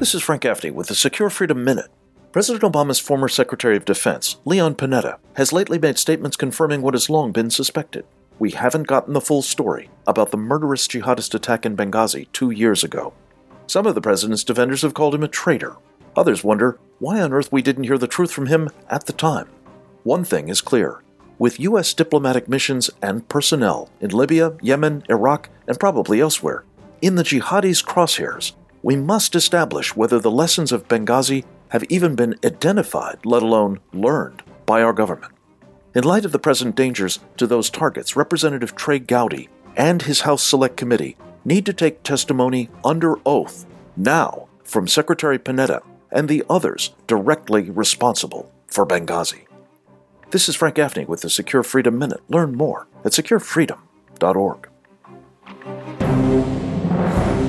This is Frank Gaffney with the Secure Freedom Minute. President Obama's former Secretary of Defense, Leon Panetta, has lately made statements confirming what has long been suspected. We haven't gotten the full story about the murderous jihadist attack in Benghazi 2 years ago. Some of the president's defenders have called him a traitor. Others wonder why on earth we didn't hear the truth from him at the time. One thing is clear. With U.S. diplomatic missions and personnel in Libya, Yemen, Iraq, and probably elsewhere, in the jihadis' crosshairs, we must establish whether the lessons of Benghazi have even been identified, let alone learned, by our government. In light of the present dangers to those targets, Representative Trey Gowdy and his House Select Committee need to take testimony under oath now from Secretary Panetta and the others directly responsible for Benghazi. This is Frank Gaffney with the Secure Freedom Minute. Learn more at securefreedom.org.